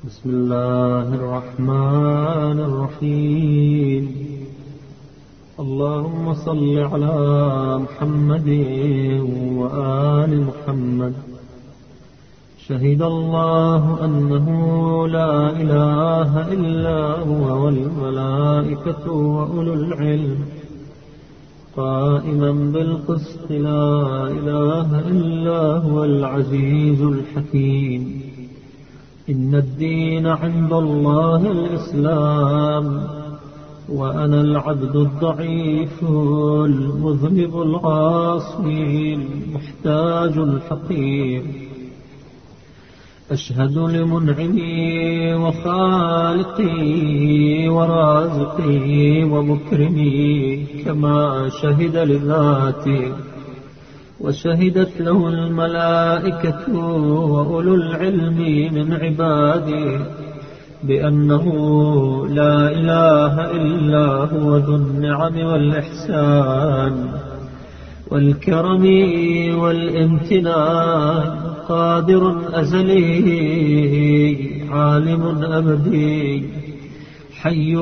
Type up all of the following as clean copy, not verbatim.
بسم الله الرحمن الرحيم. اللهم صل على محمد وآل محمد. شهد الله أنه لا إله إلا هو والملائكة وأولو العلم قائما بالقسط لا إله إلا هو العزيز الحكيم. إن الدين عند الله الإسلام وأنا العبد الضعيف المذنب العاصي المحتاج الحقير. أشهد لمنعمي وخالقي ورازقي ومكرمي كما شهد لذاتي وشهدت له الملائكة وأولو العلم من عبادي بأنه لا إله إلا هو ذو النعم والإحسان والكرم والامتنان، قادر أزلي عالم أبدي حي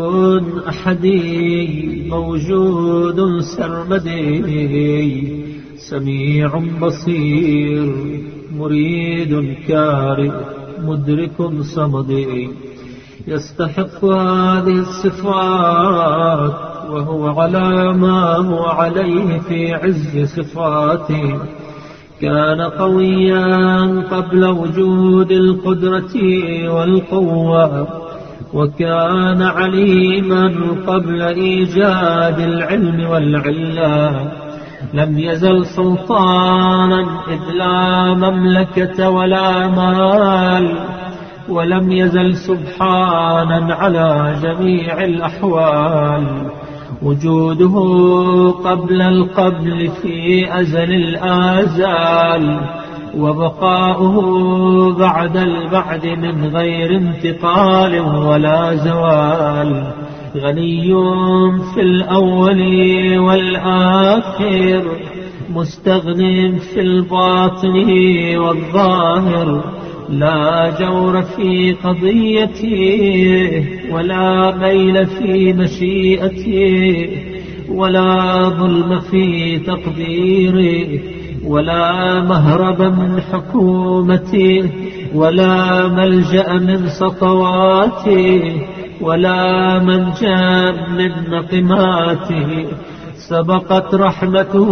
أحدي موجود سرمدي سميع بصير مريد كارئ مدرك صمدي. يستحق هذه الصفات وهو على ما هو عليه في عز صفاته. كان قويا قبل وجود القدرة والقوة، وكان عليما قبل إيجاد العلم والعلة. لم يزل سلطانا إذ لا مملكة ولا مال، ولم يزل سبحانا على جميع الأحوال. وجوده قبل القبل في أزل الآزال، وبقاؤه بعد البعد من غير انتقال ولا زوال. غني في الأول والآخر، مستغن في الباطن والظاهر. لا جور في قضيته ولا ميل في مشيئته، ولا ظلم في تقديره، ولا مهرب من حكومته، ولا ملجأ من سطواته، ولا منجا من نقماته. سبقت رحمته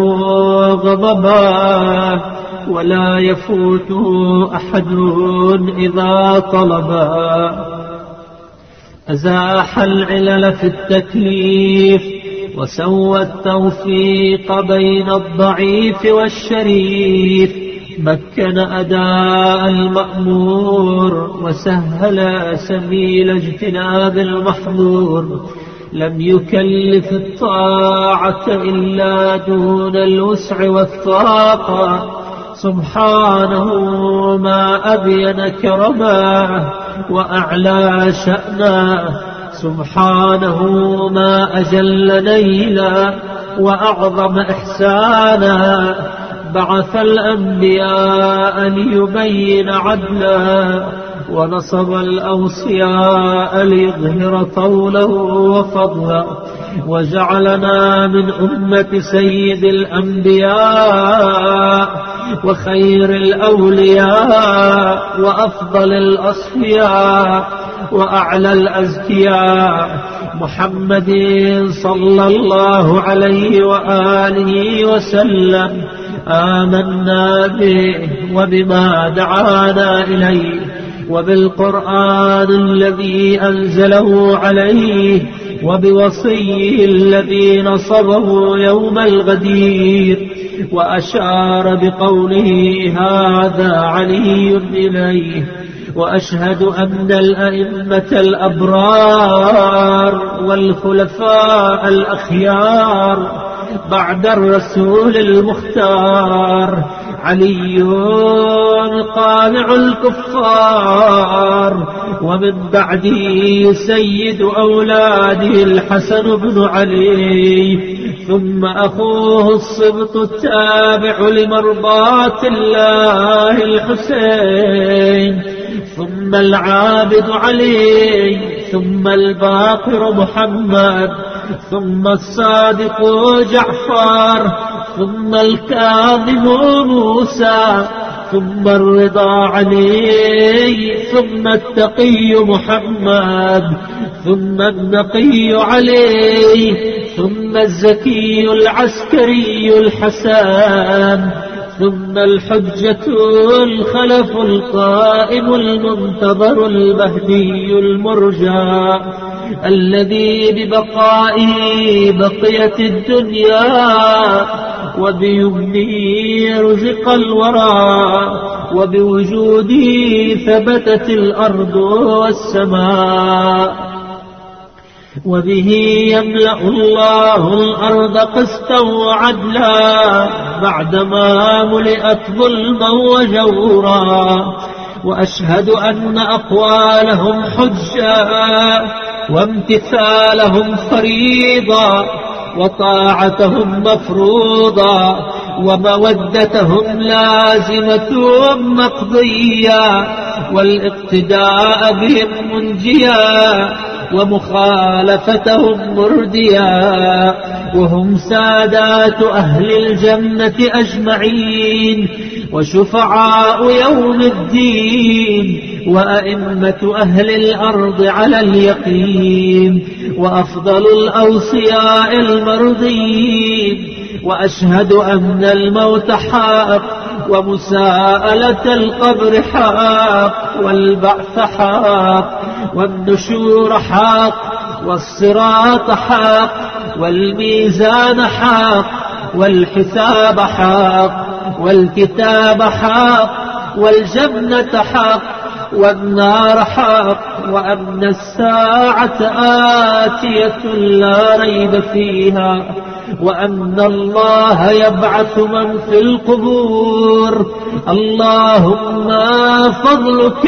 غضبا، ولا يفوته أحد إذا طلبا. أزاح العلل في التكليف، وسوى التوفيق بين الضعيف والشريف. مكن أداء المأمور، وسهل سبيل اجتناب المحظور. لم يكلف الطاعة إلا دون الوسع والطاقة. سبحانه ما أبين كرمه وأعلى شأنه. سبحانه ما أجل نيلا وأعظم إحسانا. بعث الأنبياء ليبين عدلا، ونصب الأوصياء ليظهر طوله وفضلا. وجعلنا من أمة سيد الأنبياء وخير الأولياء وأفضل الأصفياء وأعلى الأزكياء، محمد صلى الله عليه وآله وسلم. آمنا به وبما دعانا إليه، وبالقرآن الذي أنزله عليه، وبوصيه الذي نصبه يوم الغدير. وأشار بقوله هذا علي إليه. وأشهد أن الأئمة الأبرار والخلفاء الأخيار بعد الرسول المختار علي قالع الكفار، ومن بعده سيد أولاده الحسن بن علي، ثم أخوه الصبط التابع لمرضاة الله الحسين، ثم ثم العابد علي، ثم الباقر محمد، ثم الصادق جعفر، ثم الكاظم موسى، ثم الرضا علي، ثم التقي محمد، ثم النقي علي، ثم الزكي العسكري الحسن، ثم الحجة الخلف القائم المنتظر المهدي المرجى الذي ببقائه بقيت الدنيا وبيمنه رزق الورى وبوجوده ثبتت الأرض والسماء وبه يملأ الله الأرض قسطا وعدلا بعدما ملئت ظلما وجورا وأشهد أن أقوالهم حجة وامتثالهم فريضة وطاعتهم مفروضة ومودتهم لازمة مقضية والاقتداء بهم منجيا ومخالفتهم مرديا وهم سادات أهل الجنة أجمعين وشفعاء يوم الدين وأئمة أهل الأرض على اليقين وأفضل الأوصياء المرضين وأشهد أن الموت حق ومساءلة القبر حق والبعث حق والنشور حق والصراط حق والميزان حق والحساب حق والكتاب حق والجنة حق والنار حق وأن الساعة آتية لا ريب فيها وأن الله يبعث من في القبور اللهم فضلك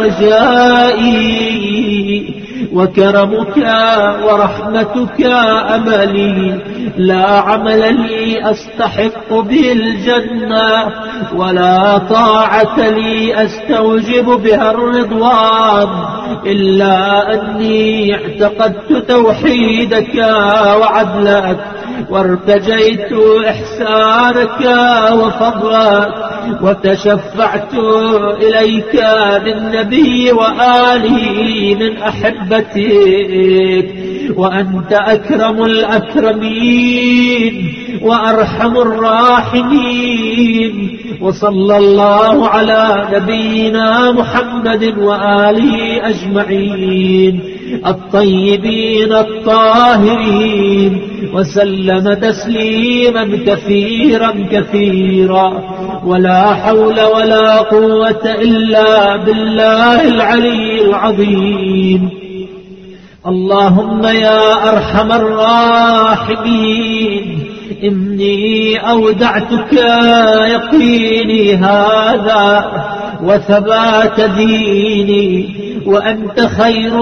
رجائي وكرمك ورحمتك أملي لا عمل لي أستحق به الجنة ولا طاعة لي أستوجب بها الرضوان إلا أني اعتقدت توحيدك وعدلك وارتجيت إحسانك وفضلك وتشفعت إليك بالنبي وآله من أحبتك وأنت أكرم الأكرمين وأرحم الراحمين وصلى الله على نبينا محمد وآله أجمعين الطيبين الطاهرين وسلم تسليما كثيرا كثيرا ولا حول ولا قوة إلا بالله العلي العظيم اللهم يا أرحم الراحمين إني أودعتك يقيني هذا وثبات ديني وأنت خير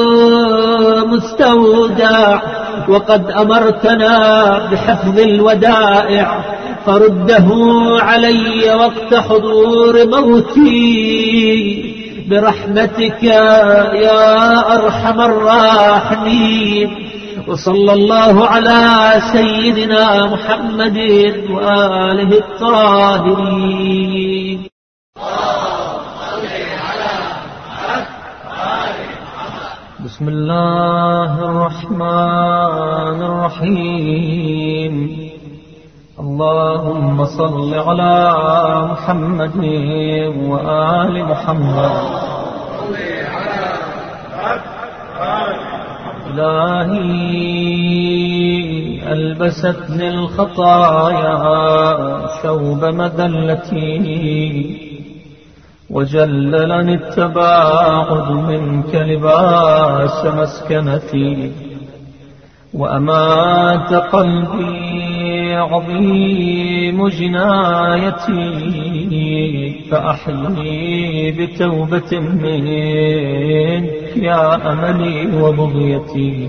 مستودع وقد أمرتنا بحفظ الودائع فرده علي وقت حضور موتي برحمتك يا أرحم الراحمين وصلى الله على سيدنا محمد وآله الطاهرين بسم الله الرحمن الرحيم اللهم صل على محمد وآل محمد إلهي ألبستني الخطايا ثوب مذلتي وجللني التباعد منك لباس مسكنتي وأمات قلبي عظيم جنايتي فأحيي بتوبة منك يا أملي وبغيتي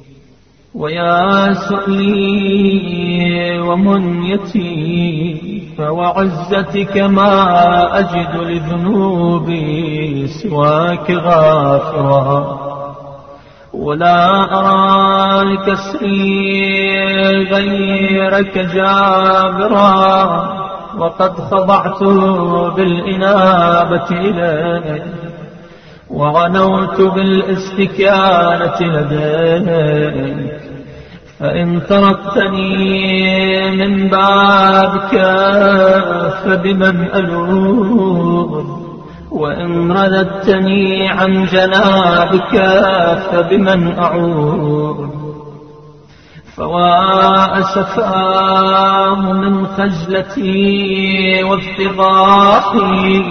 ويا سؤلي ومنيتي فوعزتك ما أجد لذنوبي سواك غافرا، ولا أرى لكسري غيرك جابرا، وقد خضعت بالإنابة إليك وغنوت بالاستكانة لديك. فإن تركتني من بابك فبمن ألوذ، وإن رددتني عن جنابك فبمن أعوذ. فوا أسفاه من خجلتي وافتضاحي،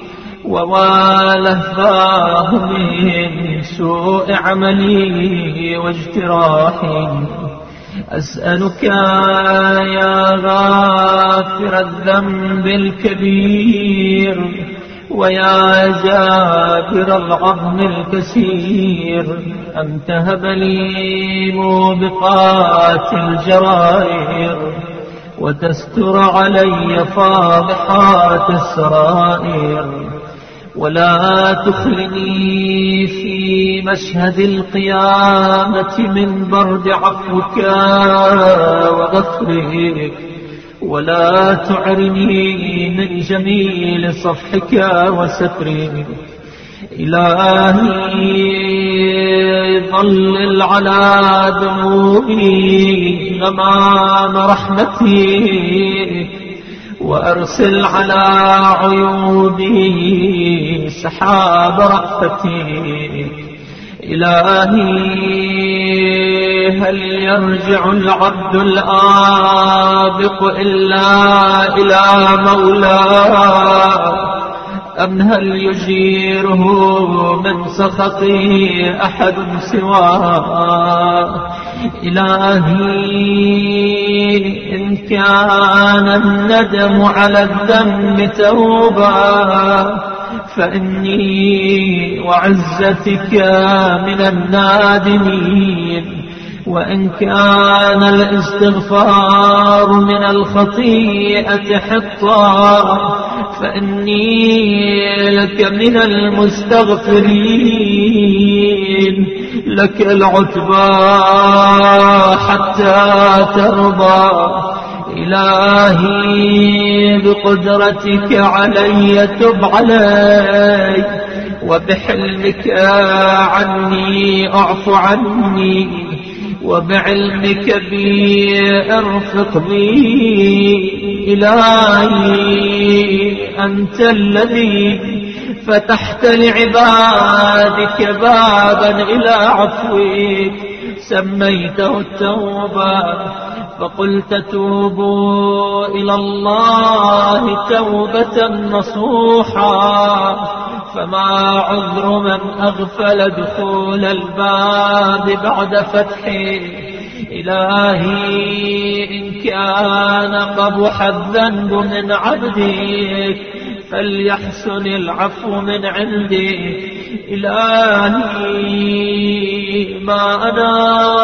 ووالهفاه من سوء عملي واجتراحي. أسألك يا غافر الذنب الكبير، ويا جابر العظم الكثير، أن تهب لي موبقات الجرائر، وتستر علي فاضحات السرائر، ولا تخلني في مشهد القيامة من برد عفوك وغفرك، ولا تعرني من جميل صفحك وسترك. إلهي ظلل على ذنوبي غمام رحمتي، وأرسل على عيوبي سحاب رأفتي. إلهي هل يرجع العبد الآبق إلا إلى مولاه، أم هل يجيره من سخطه أحد سواه؟ إلهي إن كان الندم على الذنب توبة، فإني وعزتك من النادمين، وإن كان الاستغفار من الخطيئة حطا، فإني لك من المستغفرين. لك العتبى حتى ترضى. إلهي بقدرتك علي تب علي، وبحلمك عني اعف عني، وبعلمك بي ارفق بي. إلهي أنت الذي فتحت لعبادك بابا إلى عفوك، سميته التوبة، فقلت توبوا إلى الله توبة نصوحا. فما عذر من أغفل دخول الباب بعد فتحه. إلهي إن كان قبح الذنب من عبدك، فليحسن العفو من عندك. إلهي ما أنا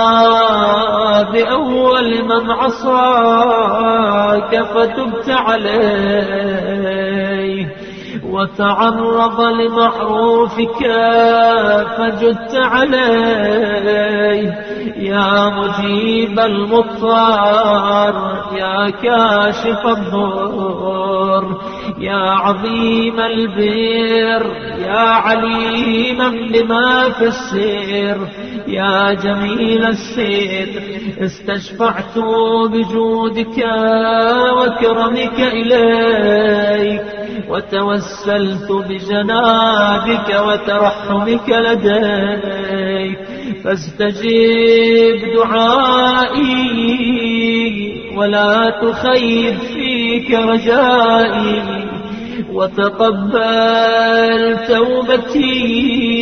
بأول من عصاك فتبت عليه، وتعرض لمعروفك فجدت عليه. يا مجيب المضطر، يا كاشف الضر، يا عظيم البر، يا عليما بما في السر، يا جميل الستر. استشفعت بجودك وكرمك إليك، وتوسلت بجنابك وترحمك لديك، فاستجب دعائي ولا تخيب فيك رجائي، وتقبل توبتي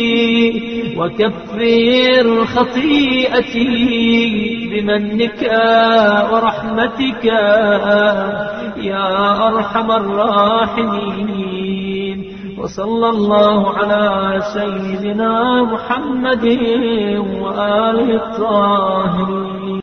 وكفر خطيئتي بمنك ورحمتك يا أرحم الراحمين. وصلى الله على سيدنا محمد وآله الطاهرين.